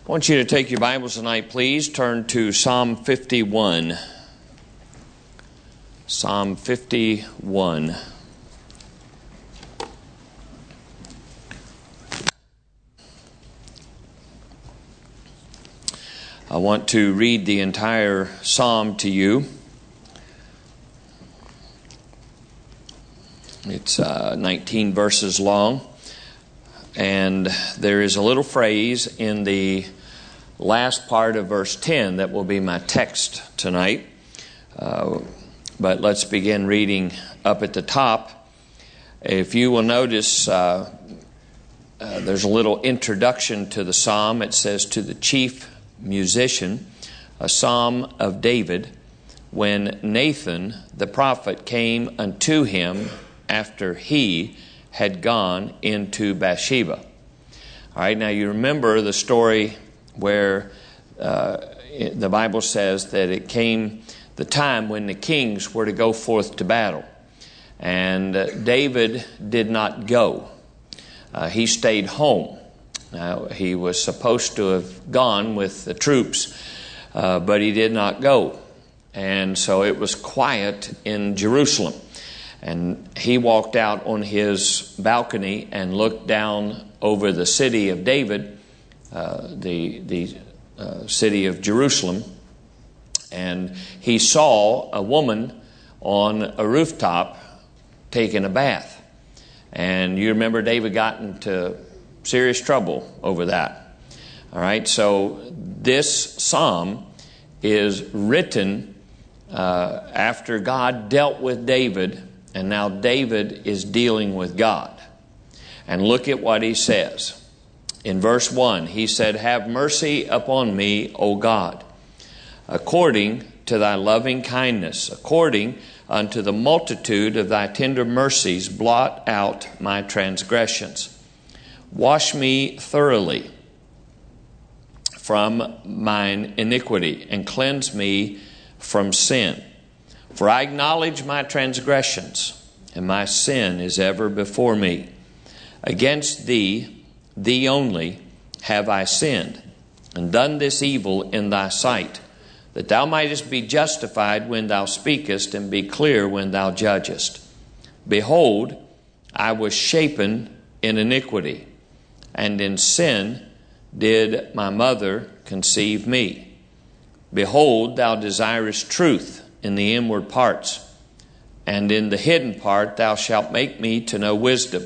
I want you to take your Bibles tonight, please. Turn to Psalm 51. Psalm 51. I want to read the entire psalm to you. It's 19 verses long, and there is a little phrase in the last part of verse 10 that will be my text tonight. But let's begin reading up at the top. If you will notice, there's a little introduction to the psalm. It says, "To the chief musician, a psalm of David, when Nathan the prophet came unto him after he had gone into Bathsheba." All right, now you remember the story where the Bible says that it came the time when the kings were to go forth to battle. And David did not go. He stayed home. Now, he was supposed to have gone with the troops, but he did not go. And so it was quiet in Jerusalem. And he walked out on his balcony and looked down over the city of David, the city of Jerusalem, and he saw a woman on a rooftop taking a bath. And you remember David got into serious trouble over that. All right, so this psalm is written after God dealt with David, and now David is dealing with God. And look at what he says. In verse 1, he said, "Have mercy upon me, O God, according to thy loving kindness, according unto the multitude of thy tender mercies, blot out my transgressions. Wash me thoroughly from mine iniquity, and cleanse me from sin. For I acknowledge my transgressions, and my sin is ever before me. Against thee only have I sinned, and done this evil in thy sight, that thou mightest be justified when thou speakest, and be clear when thou judgest. Behold, I was shapen in iniquity, and in sin did my mother conceive me. Behold, thou desirest truth in the inward parts, and in the hidden part thou shalt make me to know wisdom.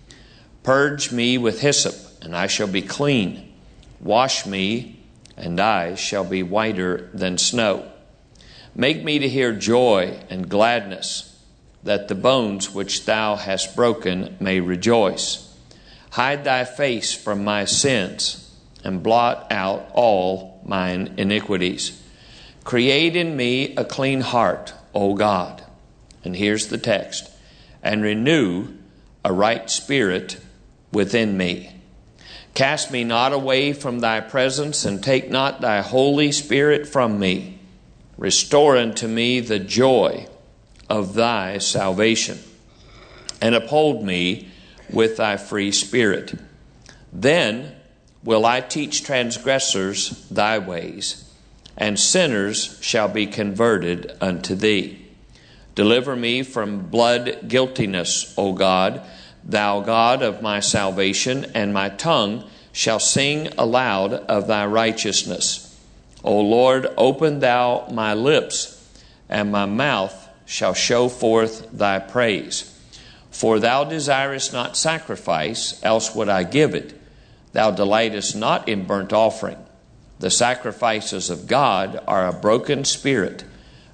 Purge me with hyssop, and I shall be clean. Wash me, and I shall be whiter than snow. Make me to hear joy and gladness, that the bones which thou hast broken may rejoice. Hide thy face from my sins, and blot out all mine iniquities. Create in me a clean heart, O God." And here's the text. "And renew a right spirit within me. Cast me not away from thy presence, and take not thy Holy Spirit from me. Restore unto me the joy of thy salvation, and uphold me with thy free spirit. Then will I teach transgressors thy ways, and sinners shall be converted unto thee. Deliver me from blood guiltiness, O God, thou God of my salvation, and my tongue shall sing aloud of thy righteousness. O Lord, open thou my lips, and my mouth shall show forth thy praise. For thou desirest not sacrifice, else would I give it. Thou delightest not in burnt offering. The sacrifices of God are a broken spirit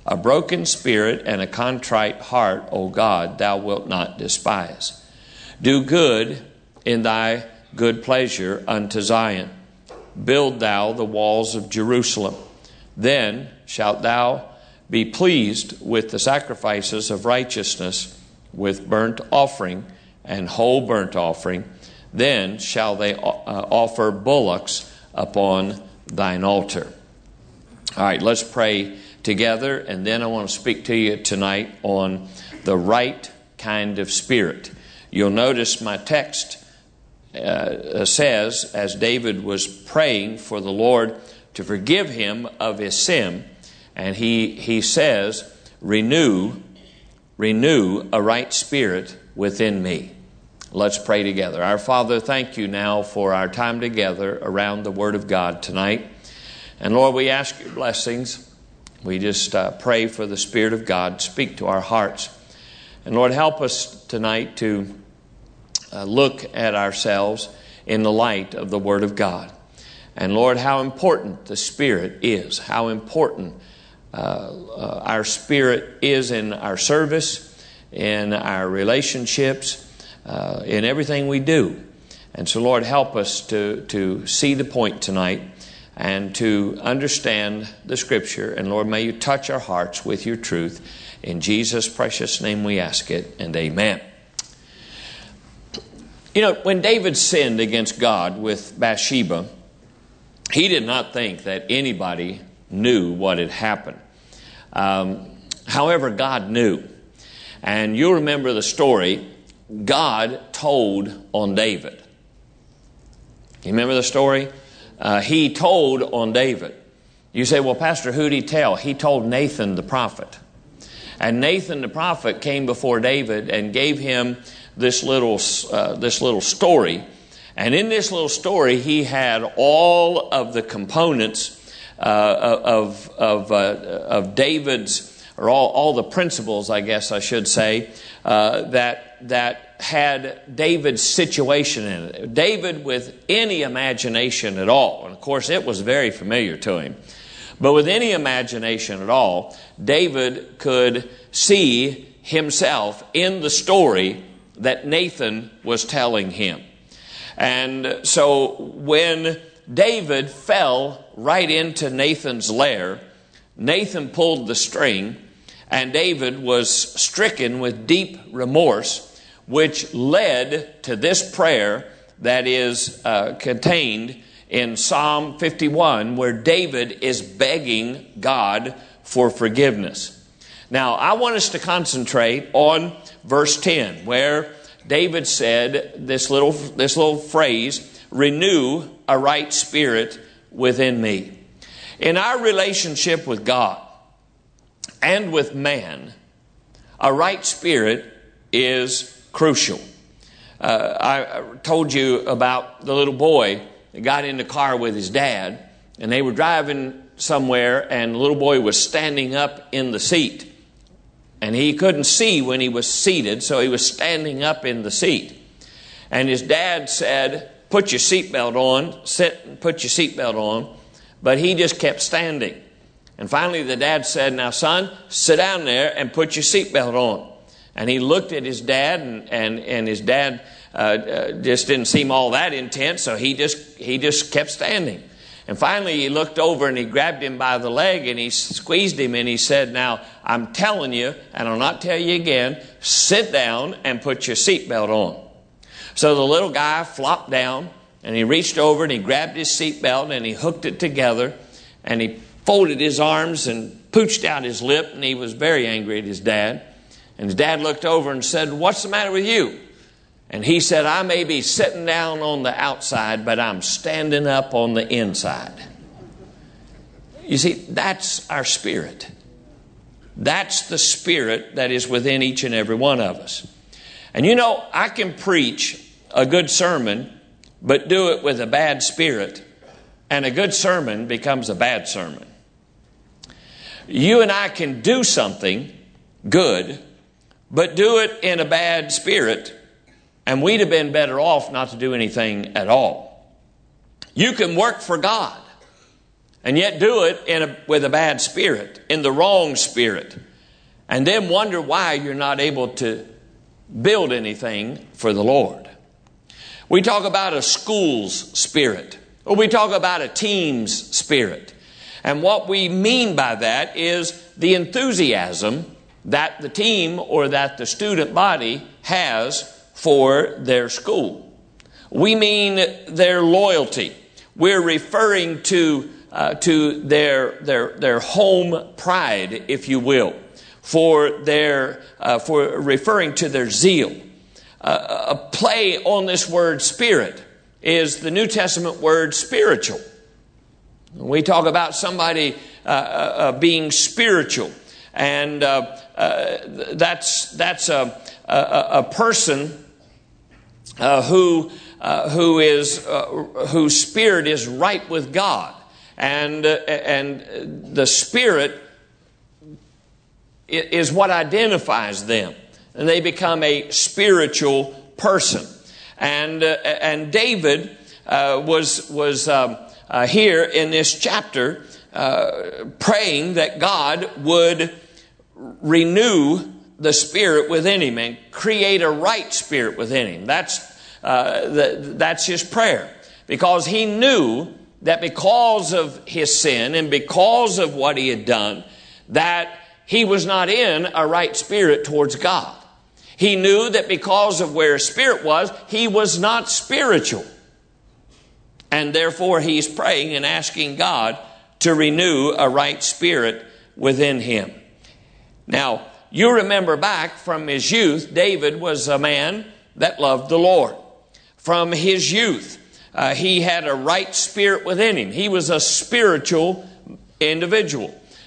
and a contrite heart, O God, thou wilt not despise. Do good in thy good pleasure unto Zion. Build thou the walls of Jerusalem. Then shalt thou be pleased with the sacrifices of righteousness, with burnt offering and whole burnt offering. Then shall they offer bullocks upon thine altar." All right, let's pray together, and then I want to speak to you tonight on the right kind of spirit. You'll notice my text says, as David was praying for the Lord to forgive him of his sin, and he says, renew a right spirit within me. Let's pray together. Our Father, thank you now for our time together around the Word of God tonight. And Lord, we ask your blessings. We just pray for the Spirit of God to speak to our hearts. And Lord, help us tonight to look at ourselves in the light of the Word of God. And Lord, how important the Spirit is, how important our spirit is in our service, in our relationships, in everything we do. And so, Lord, help us to see the point tonight and to understand the Scripture. And Lord, may you touch our hearts with your truth. In Jesus' precious name we ask it, and amen. You know, when David sinned against God with Bathsheba, he did not think that anybody knew what had happened. However, God knew. And you'll remember the story. God told on David. You remember the story? He told on David. You say, well, Pastor, who did he tell? He told Nathan the prophet. And Nathan the prophet came before David and gave him this little story. And in this little story, he had all of the components of David's, or all the principles, I guess I should say, that had David's situation in it. David with any imagination at all, and of course it was very familiar to him, but with any imagination at all, David could see himself in the story that Nathan was telling him. And so when David fell right into Nathan's lair, Nathan pulled the string, and David was stricken with deep remorse, which led to this prayer that is contained in Psalm 51, where David is begging God for forgiveness. Now, I want us to concentrate on verse 10, where David said this little phrase, renew a right spirit within me. In our relationship with God and with man, a right spirit is crucial. I told you about the little boy that got in the car with his dad, and they were driving somewhere, and the little boy was standing up in the seat. And he couldn't see when he was seated, so he was standing up in the seat. And his dad said, put your seatbelt on, sit and put your seatbelt on. But he just kept standing. And finally the dad said, now son, sit down there and put your seatbelt on. And he looked at his dad, and his dad just didn't seem all that intense, so he just kept standing. And finally he looked over and he grabbed him by the leg and he squeezed him and he said, now I'm telling you, and I'll not tell you again, sit down and put your seatbelt on. So the little guy flopped down and he reached over and he grabbed his seatbelt and he hooked it together and he folded his arms and pooched out his lip, and he was very angry at his dad. And his dad looked over and said, what's the matter with you? And he said, I may be sitting down on the outside, but I'm standing up on the inside. You see, that's our spirit. That's the spirit that is within each and every one of us. And you know, I can preach a good sermon, but do it with a bad spirit, and a good sermon becomes a bad sermon. You and I can do something good, but do it in a bad spirit, and we'd have been better off not to do anything at all. You can work for God and yet do it with a bad spirit, in the wrong spirit, and then wonder why you're not able to build anything for the Lord. We talk about a school's spirit, or we talk about a team's spirit. And what we mean by that is the enthusiasm that the team or that the student body has for their school. We mean their loyalty. We're referring to their home pride, if you will, for referring to their zeal. A play on this word spirit is the New Testament word spiritual. We talk about somebody being spiritual, and that's a person whose spirit is right with God, and the Spirit is what identifies them, and they become a spiritual person. And David was here in this chapter praying that God would renew the spirit within him and create a right spirit within him. That's his prayer, because he knew that because of his sin and because of what he had done, that he was not in a right spirit towards God. He knew that because of where his spirit was, he was not spiritual. And therefore he's praying and asking God to renew a right spirit within him. Now, you remember back from his youth, David was a man that loved the Lord. From his youth, he had a right spirit within him. He was a spiritual individual.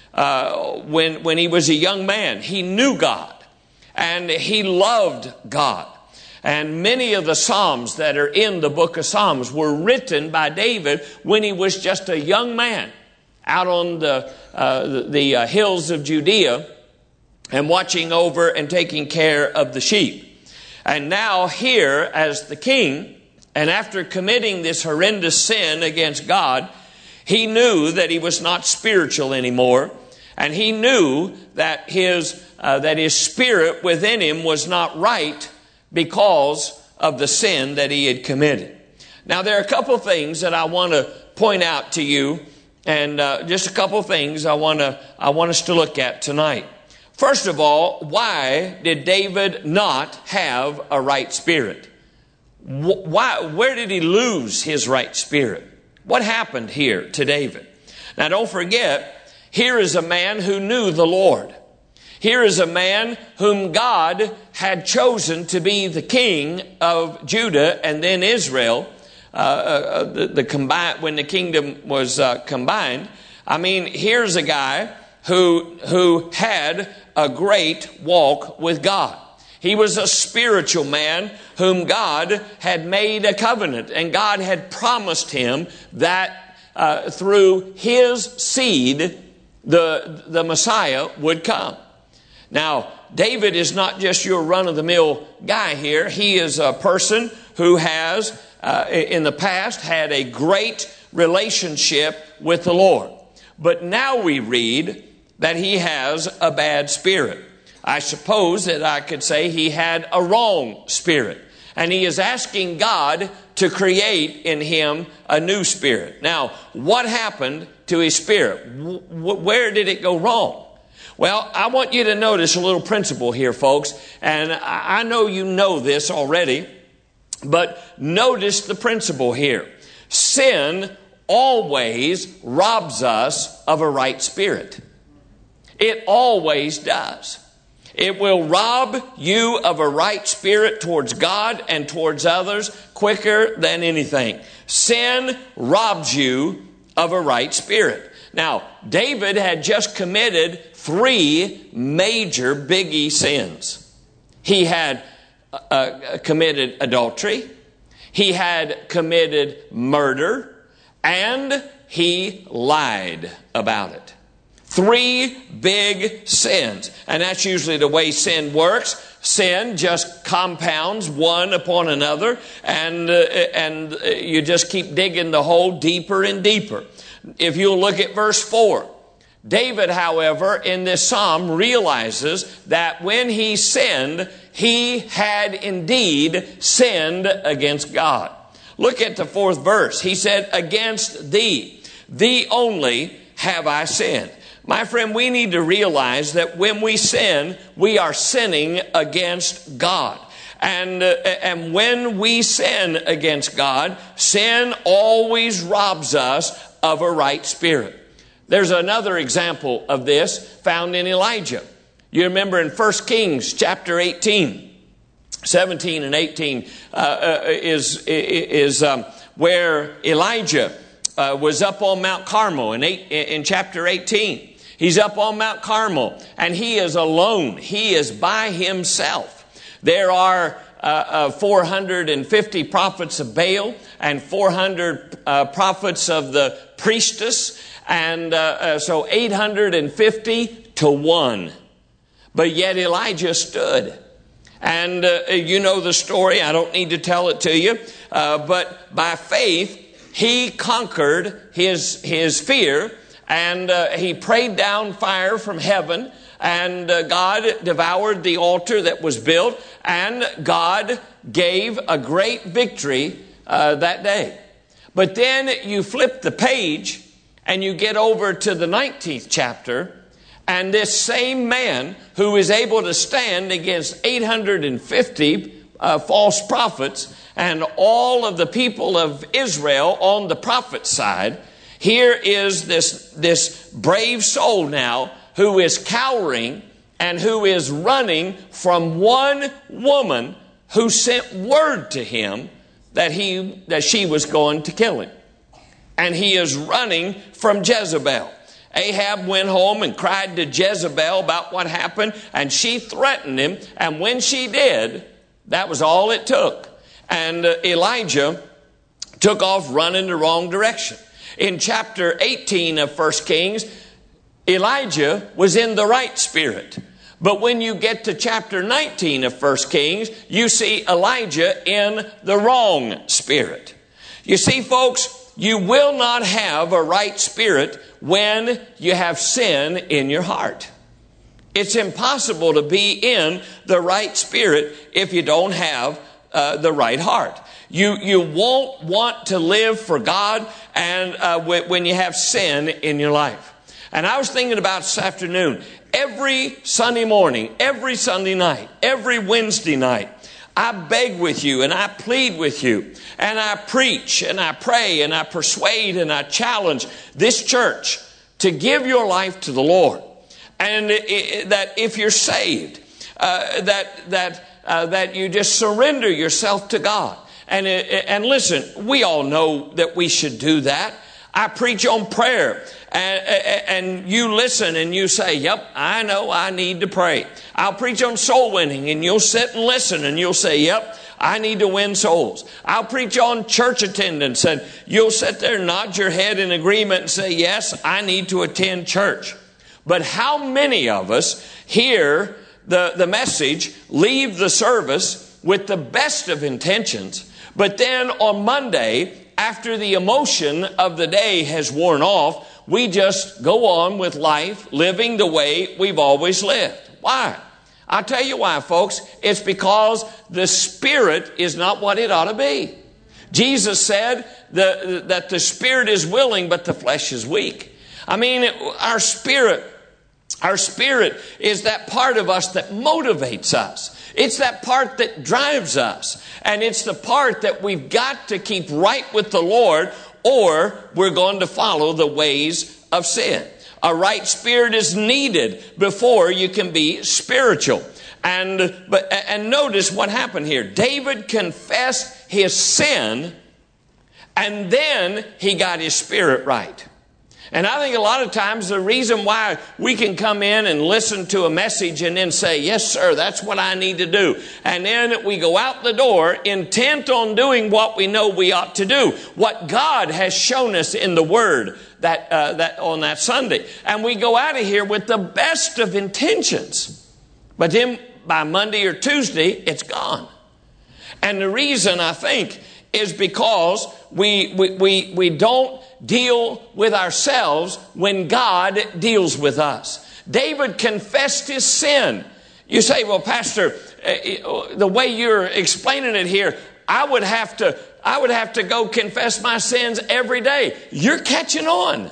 When he was a young man, he knew God and he loved God. And many of the Psalms that are in the book of Psalms were written by David when he was just a young man out on the hills of Judea and watching over and taking care of the sheep. And now here as the king, and after committing this horrendous sin against God, he knew that he was not spiritual anymore. And he knew that his spirit within him was not right because of the sin that he had committed. Now, there are a couple things that I want to point out to you, and just a couple things I want us to look at tonight. First of all, why did David not have a right spirit? Where did he lose his right spirit? What happened here to David? Now, don't forget, here is a man who knew the Lord. Here is a man whom God had chosen to be the king of Judah and then Israel, when the kingdom was combined. I mean, here's a guy who had a great walk with God. He was a spiritual man whom God had made a covenant, and God had promised him that through his seed the Messiah would come. Now, David is not just your run-of-the-mill guy here. He is a person who has, in the past, had a great relationship with the Lord. But now we read that he has a bad spirit. I suppose that I could say he had a wrong spirit. And he is asking God to create in him a new spirit. Now, what happened to his spirit? Where did it go wrong? Well, I want you to notice a little principle here, folks. And I know you know this already, but notice the principle here. Sin always robs us of a right spirit. It always does. It will rob you of a right spirit towards God and towards others quicker than anything. Sin robs you of a right spirit. Now, David had just committed 3 major biggie sins. He had committed adultery, he had committed murder, and he lied about it. 3 big sins. And that's usually the way sin works. Sin just compounds one upon another, and you just keep digging the hole deeper and deeper. If you'll look at verse 4, David, however, in this psalm realizes that when he sinned, he had indeed sinned against God. Look at the 4th verse. He said, "Against thee only have I sinned." My friend, we need to realize that when we sin, we are sinning against God. And when we sin against God, sin always robs us of a right spirit. There's another example of this found in Elijah. You remember in 1 Kings chapter 18, 17 and 18 is where Elijah was up on Mount Carmel in chapter 18. He's up on Mount Carmel, and he is alone. He is by himself. There are 450 prophets of Baal and 400 prophets of the priestess, and so 850 to 1. But yet Elijah stood. And you know the story. I don't need to tell it to you. But by faith, he conquered his fear, and he prayed down fire from heaven, and God devoured the altar that was built, and God gave a great victory that day. But then you flip the page and you get over to the 19th chapter, and this same man who is able to stand against 850 false prophets and all of the people of Israel on the prophet side, here is this brave soul now who is cowering and who is running from one woman who sent word to him that she was going to kill him. And he is running from Jezebel. Ahab went home and cried to Jezebel about what happened, and she threatened him. And when she did, that was all it took. And Elijah took off running the wrong direction. In chapter 18 of 1 Kings, Elijah was in the right spirit. But when you get to chapter 19 of 1 Kings, you see Elijah in the wrong spirit. You see, folks, you will not have a right spirit when you have sin in your heart. It's impossible to be in the right spirit if you don't have the right heart. You won't want to live for God and when you have sin in your life. And I was thinking about this afternoon, every Sunday morning, every Sunday night, every Wednesday night, I beg with you and I plead with you and I preach and I pray and I persuade and I challenge this church to give your life to the Lord. And that if you're saved, that you just surrender yourself to God. And listen, we all know that we should do that. I preach on prayer, and you listen and you say, yep, I know I need to pray. I'll preach on soul winning, and you'll sit and listen and you'll say, yep, I need to win souls. I'll preach on church attendance, and you'll sit there and nod your head in agreement and say, yes, I need to attend church. But how many of us hear the message, leave the service with the best of intentions, but then on Monday, after the emotion of the day has worn off, we just go on with life, living the way we've always lived? Why? I'll tell you why, folks. It's because the spirit is not what it ought to be. Jesus said that the spirit is willing, but the flesh is weak. I mean, our spirit is that part of us that motivates us. It's that part that drives us. And it's the part that we've got to keep right with the Lord, or we're going to follow the ways of sin. A right spirit is needed before you can be spiritual. And notice what happened here. David confessed his sin, and then he got his spirit right. And I think a lot of times the reason why we can come in and listen to a message and then say, yes, sir, that's what I need to do. And then we go out the door intent on doing what we know we ought to do, what God has shown us in the Word that on that Sunday. And we go out of here with the best of intentions. But then by Monday or Tuesday, it's gone. And the reason, I think, is because we don't deal with ourselves when God deals with us. David confessed his sin. You say, well, Pastor, the way you're explaining it here, I would have to go confess my sins every day. You're catching on.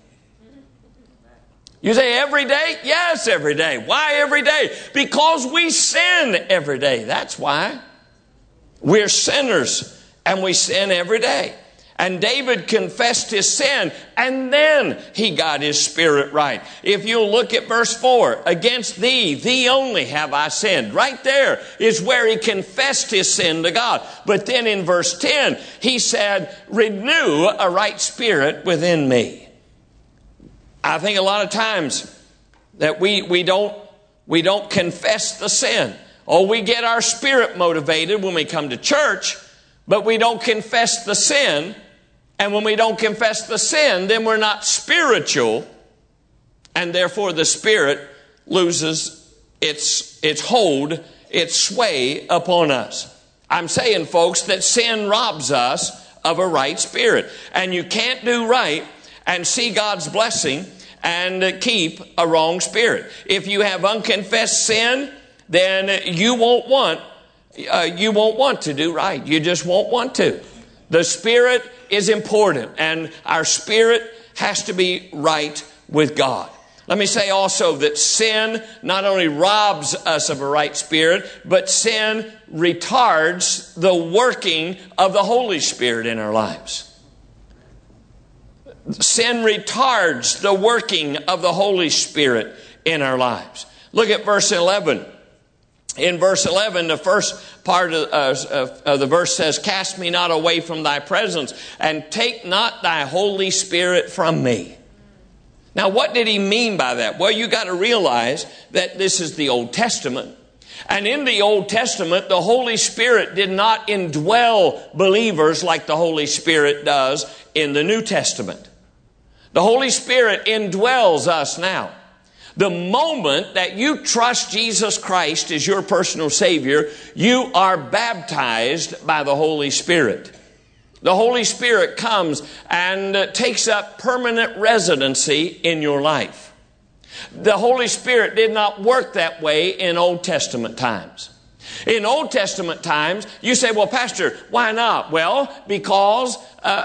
You say every day? Yes, every day. Why every day? Because we sin every day. That's why. We're sinners and we sin every day. And David confessed his sin, and then he got his spirit right. If you'll look at verse 4, against thee only have I sinned. Right there is where he confessed his sin to God. But then in verse 10, he said, renew a right spirit within me. I think a lot of times that we don't confess the sin. Oh, we get our spirit motivated when we come to church, but we don't confess the sin. And when we don't confess the sin, then we're not spiritual. And therefore the Spirit loses its hold, its sway upon us. I'm saying, folks, that sin robs us of a right spirit. And you can't do right and see God's blessing and keep a wrong spirit. If you have unconfessed sin, then you won't want to do right. You just won't want to. The spirit is important, and our spirit has to be right with God. Let me say also that sin not only robs us of a right spirit, but sin retards the working of the Holy Spirit in our lives. Sin retards the working of the Holy Spirit in our lives. Look at verse 11. In verse 11, the first part of the verse says, cast me not away from thy presence, and take not thy Holy Spirit from me. Now, what did he mean by that? Well, you got to realize that this is the Old Testament. And in the Old Testament, the Holy Spirit did not indwell believers like the Holy Spirit does in the New Testament. The Holy Spirit indwells us now. The moment that you trust Jesus Christ as your personal Savior, you are baptized by the Holy Spirit. The Holy Spirit comes and takes up permanent residency in your life. The Holy Spirit did not work that way in Old Testament times. In Old Testament times, you say, well, Pastor, why not? Well, because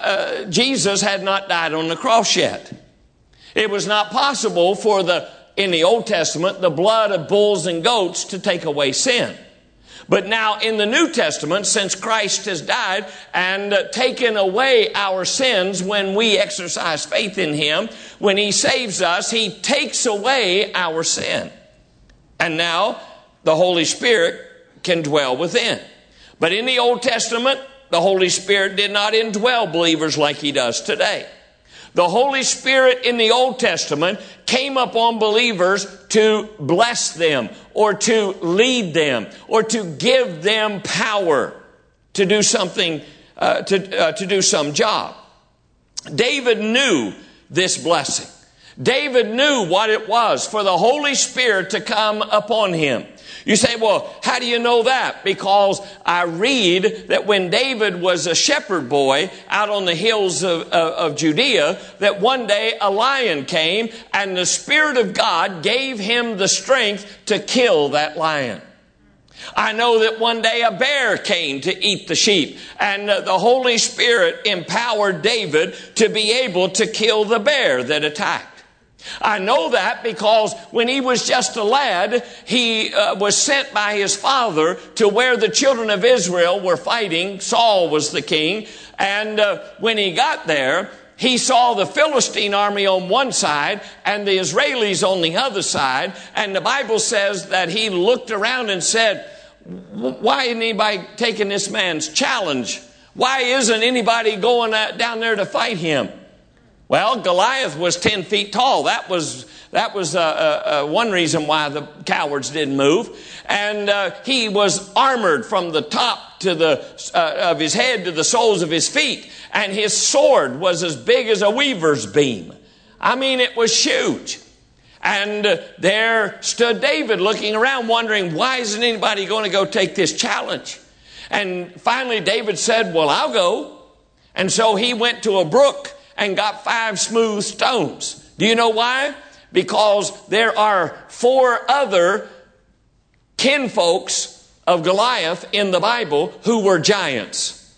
Jesus had not died on the cross yet. It was not possible for in the Old Testament, the blood of bulls and goats to take away sin. But now in the New Testament, since Christ has died and taken away our sins when we exercise faith in Him, when He saves us, He takes away our sin. And now the Holy Spirit can dwell within. But in the Old Testament, the Holy Spirit did not indwell believers like He does today. The Holy Spirit in the Old Testament came upon believers to bless them or to lead them or to give them power to do something, to do some job. David knew this blessing. David knew what it was for the Holy Spirit to come upon him. You say, well, how do you know that? Because I read that when David was a shepherd boy out on the hills of Judea, that one day a lion came and the Spirit of God gave him the strength to kill that lion. I know that one day a bear came to eat the sheep, and the Holy Spirit empowered David to be able to kill the bear that attacked. I know that because when he was just a lad, he was sent by his father to where the children of Israel were fighting. Saul was the king. And when he got there, he saw the Philistine army on one side and the Israelis on the other side. And the Bible says that he looked around and said, why isn't anybody taking this man's challenge? Why isn't anybody going down there to fight him? Well, Goliath was 10 feet tall. That was one reason why the cowards didn't move. And he was armored from the top to of his head to the soles of his feet. And his sword was as big as a weaver's beam. I mean, it was huge. And there stood David looking around wondering, why isn't anybody going to go take this challenge? And finally David said, well, I'll go. And so he went to a brook and got 5 smooth stones. Do you know why? Because there are 4 other kinfolks of Goliath in the Bible who were giants.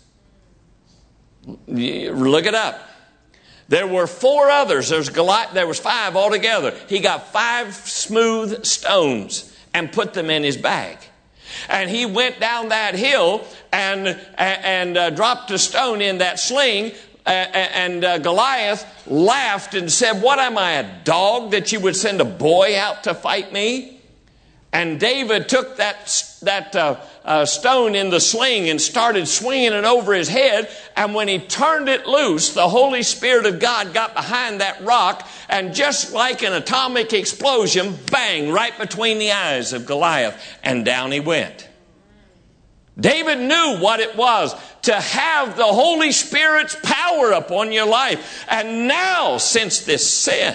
Look it up. There were 4 others. There was 5 altogether. He got 5 smooth stones and put them in his bag. And he went down that hill and dropped a stone in that sling, Goliath laughed and said, "What am I, a dog, that you would send a boy out to fight me?" And David took that stone in the sling and started swinging it over his head. And when he turned it loose, the Holy Spirit of God got behind that rock, and just like an atomic explosion, bang, right between the eyes of Goliath, and down he went. David knew what it was to have the Holy Spirit's power upon your life. And now, since this sin,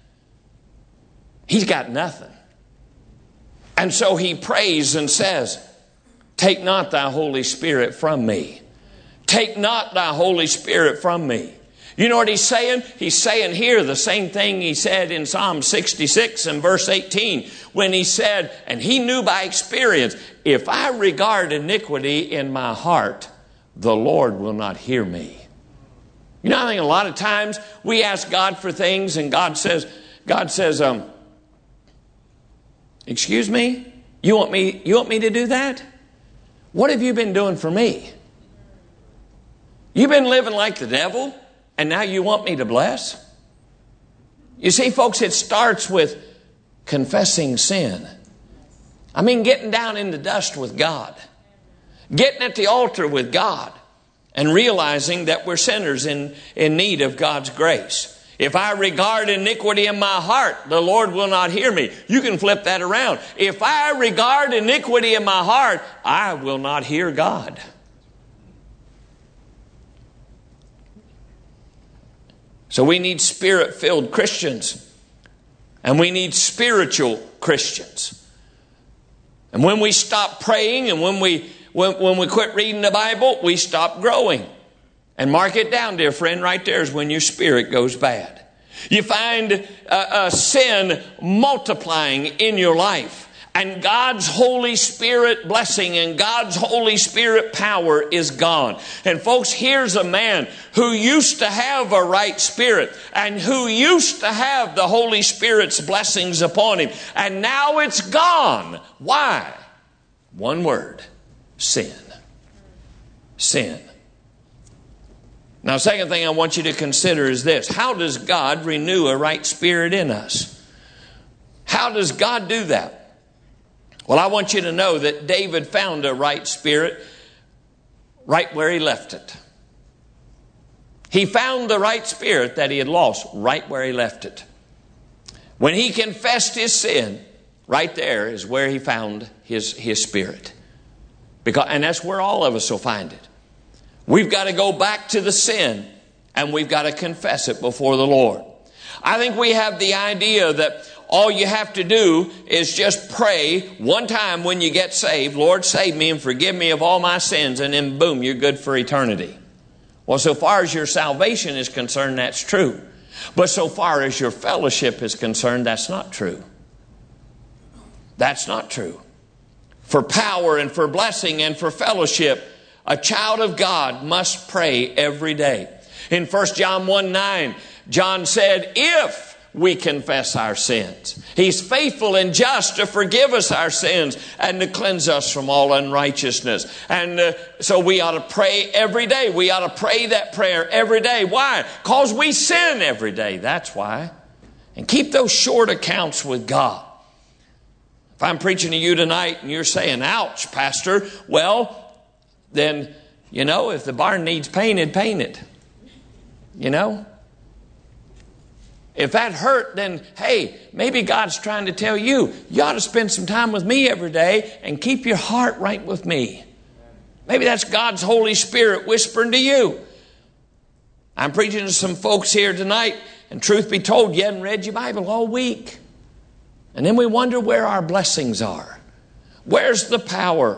he's got nothing. And so he prays and says, "Take not thy Holy Spirit from me. Take not thy Holy Spirit from me." You know what he's saying? He's saying here the same thing he said in Psalm 66 and verse 18, when he said, and he knew by experience, "If I regard iniquity in my heart, the Lord will not hear me." You know, I think a lot of times we ask God for things and God says, "Excuse me? You want me to do that? What have you been doing for me? You've been living like the devil, and now you want me to bless?" You see, folks, it starts with confessing sin. I mean, getting down in the dust with God. Getting at the altar with God. And realizing that we're sinners in need of God's grace. If I regard iniquity in my heart, the Lord will not hear me. You can flip that around. If I regard iniquity in my heart, I will not hear God. So we need Spirit-filled Christians. And we need spiritual Christians. And when we stop praying and when we quit reading the Bible, we stop growing. And mark it down, dear friend, right there is when your spirit goes bad. You find sin multiplying in your life. And God's Holy Spirit blessing and God's Holy Spirit power is gone. And folks, here's a man who used to have a right spirit and who used to have the Holy Spirit's blessings upon him. And now it's gone. Why? One word: sin. Sin. Now, second thing I want you to consider is this: how does God renew a right spirit in us? How does God do that? Well, I want you to know that David found a right spirit right where he left it. He found the right spirit that he had lost right where he left it. When he confessed his sin, right there is where he found his spirit. And that's where all of us will find it. We've got to go back to the sin and we've got to confess it before the Lord. I think we have the idea that all you have to do is just pray one time when you get saved, "Lord, save me and forgive me of all my sins," and then boom, you're good for eternity. Well, so far as your salvation is concerned, that's true. But so far as your fellowship is concerned, that's not true. That's not true. For power and for blessing and for fellowship, a child of God must pray every day. In 1 John 1:9, John said, "If we confess our sins, He's faithful and just to forgive us our sins and to cleanse us from all unrighteousness." And so we ought to pray every day. We ought to pray that prayer every day. Why? Because we sin every day. That's why. And keep those short accounts with God. If I'm preaching to you tonight and you're saying, "Ouch, Pastor," well, then, if the barn needs painted, paint it. If that hurt, then, hey, maybe God's trying to tell you, you ought to spend some time with me every day and keep your heart right with me. Maybe that's God's Holy Spirit whispering to you. I'm preaching to some folks here tonight, and truth be told, you hadn't read your Bible all week. And then we wonder where our blessings are. Where's the power?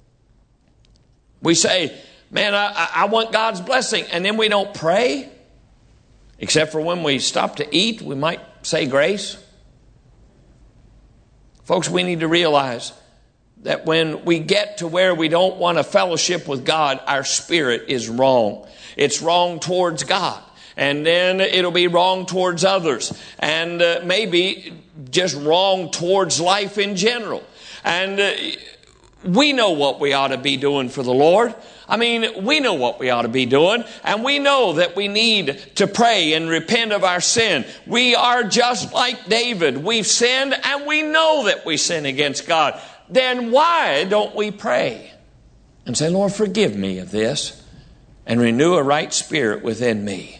We say, "Man, I want God's blessing," and then we don't pray. Except for when we stop to eat, we might say grace. Folks, we need to realize that when we get to where we don't want a fellowship with God, our spirit is wrong. It's wrong towards God. And then it'll be wrong towards others. And maybe just wrong towards life in general. And we know what we ought to be doing for the Lord. I mean, we know what we ought to be doing, and we know that we need to pray and repent of our sin. We are just like David. We've sinned, and we know that we sin against God. Then why don't we pray and say, Lord, forgive me of this, and renew a right spirit within me?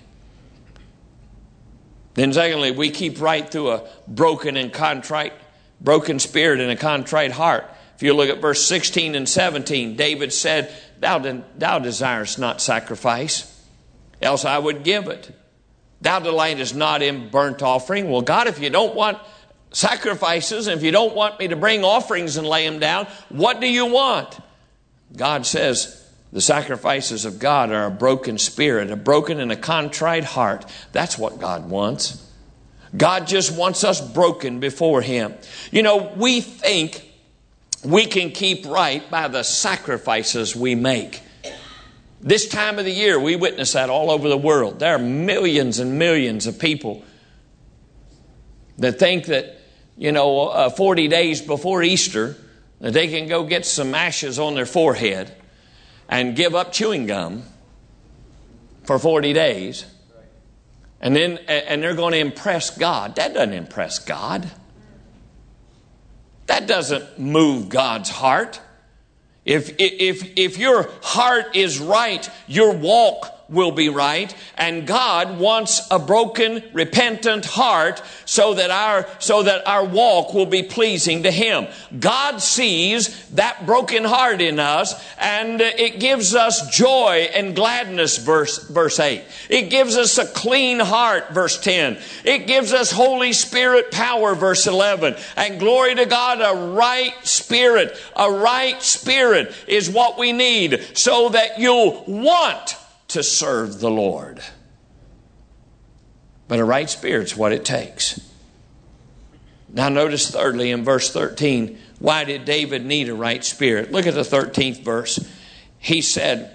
Then secondly, we keep right through a broken spirit and a contrite heart. If you look at verse 16 and 17, David said, Thou desirest not sacrifice, else I would give it. Thou delightest not in burnt offering. Well, God, if you don't want sacrifices, and if you don't want me to bring offerings and lay them down, what do you want? God says the sacrifices of God are a broken spirit, a broken and a contrite heart. That's what God wants. God just wants us broken before Him. You know, we think we can keep right by the sacrifices we make. This time of the year, we witness that all over the world. There are millions and millions of people that think that, 40 days before Easter, that they can go get some ashes on their forehead and give up chewing gum for 40 days. And they're going to impress God. That doesn't impress God. That doesn't move God's heart. If your heart is right, your walk will be right, and God wants a broken, repentant heart so that our walk will be pleasing to Him. God sees that broken heart in us, and it gives us joy and gladness, verse 8. It gives us a clean heart, verse 10. It gives us Holy Spirit power, verse 11. And glory to God, a right spirit is what we need so that you'll want to serve the Lord. But a right spirit's what it takes. Now notice thirdly in verse 13, why did David need a right spirit? Look at the 13th verse. He said,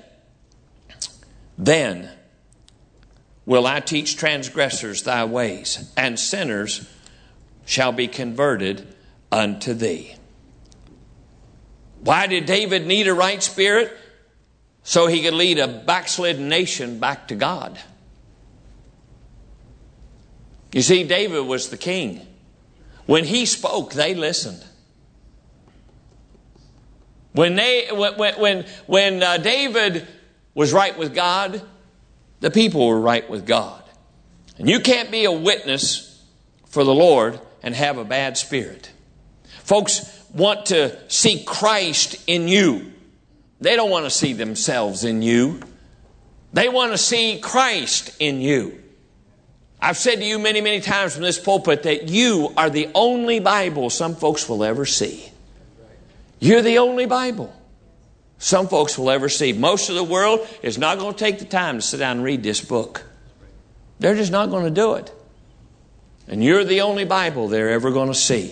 Then will I teach transgressors thy ways, and sinners shall be converted unto thee. Why did David need a right spirit? So he could lead a backslidden nation back to God. You see, David was the king. When he spoke, they listened. When David was right with God, the people were right with God. And you can't be a witness for the Lord and have a bad spirit. Folks want to see Christ in you. They don't want to see themselves in you. They want to see Christ in you. I've said to you many, many times from this pulpit that you are the only Bible some folks will ever see. You're the only Bible some folks will ever see. Most of the world is not going to take the time to sit down and read this book. They're just not going to do it. And you're the only Bible they're ever going to see.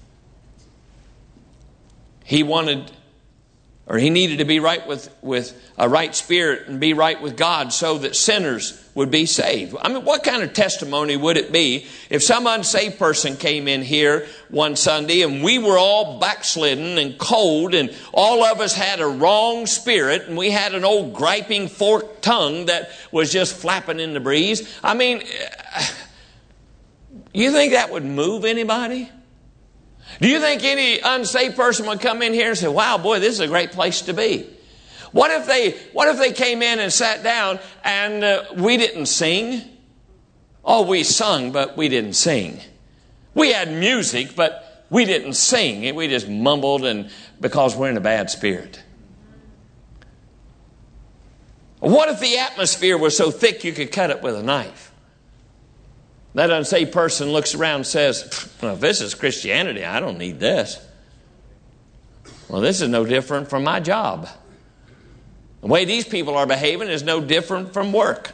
He needed to be right with a right spirit and be right with God so that sinners would be saved. I mean, what kind of testimony would it be if some unsaved person came in here one Sunday and we were all backslidden and cold and all of us had a wrong spirit and we had an old griping forked tongue that was just flapping in the breeze? I mean, you think that would move anybody? Do you think any unsaved person would come in here and say, wow, boy, this is a great place to be? What if they came in and sat down and we didn't sing? Oh, we sung, but we didn't sing. We had music, but we didn't sing. We just mumbled because we're in a bad spirit. What if the atmosphere was so thick you could cut it with a knife? That unsaved person looks around and says, well, if this is Christianity, I don't need this. Well, this is no different from my job. The way these people are behaving is no different from work.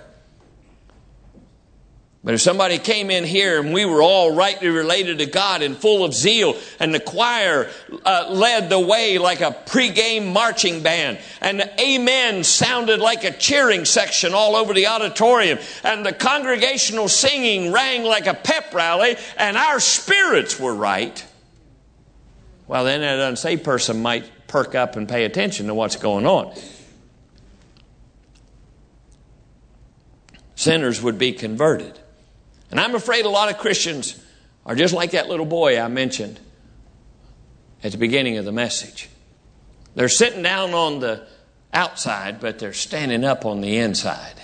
But if somebody came in here and we were all rightly related to God and full of zeal, and the choir led the way like a pregame marching band, and the amen sounded like a cheering section all over the auditorium, and the congregational singing rang like a pep rally, and our spirits were right, well, then that unsaved person might perk up and pay attention to what's going on. Sinners would be converted. And I'm afraid a lot of Christians are just like that little boy I mentioned at the beginning of the message. They're sitting down on the outside, but they're standing up on the inside.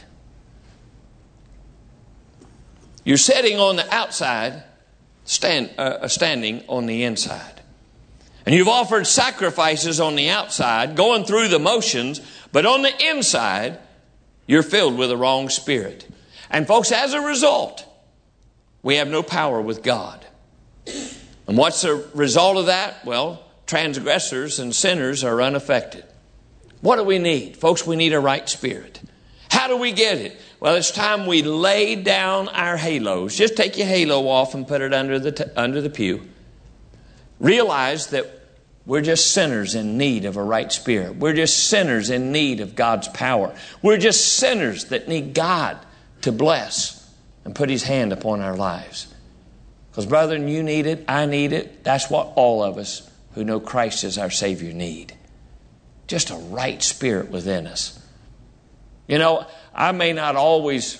You're sitting on the outside, standing on the inside. And you've offered sacrifices on the outside, going through the motions, but on the inside, you're filled with the wrong spirit. And folks, as a result, we have no power with God. And what's the result of that? Well, transgressors and sinners are unaffected. What do we need? Folks, we need a right spirit. How do we get it? Well, it's time we lay down our halos. Just take your halo off and put it under the pew. Realize that we're just sinners in need of a right spirit. We're just sinners in need of God's power. We're just sinners that need God to bless and put His hand upon our lives. Because, brethren, you need it, I need it. That's what all of us who know Christ as our Savior need. Just a right spirit within us. You know, I may not always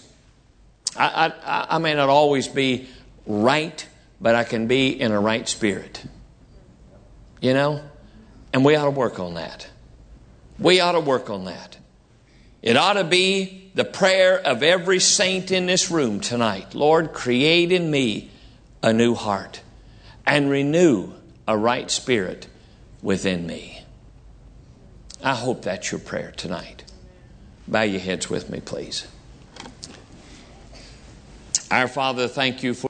be right, but I can be in a right spirit. You know? And we ought to work on that. We ought to work on that. It ought to be the prayer of every saint in this room tonight. Lord, create in me a new heart and renew a right spirit within me. I hope that's your prayer tonight. Bow your heads with me, please. Our Father, thank you for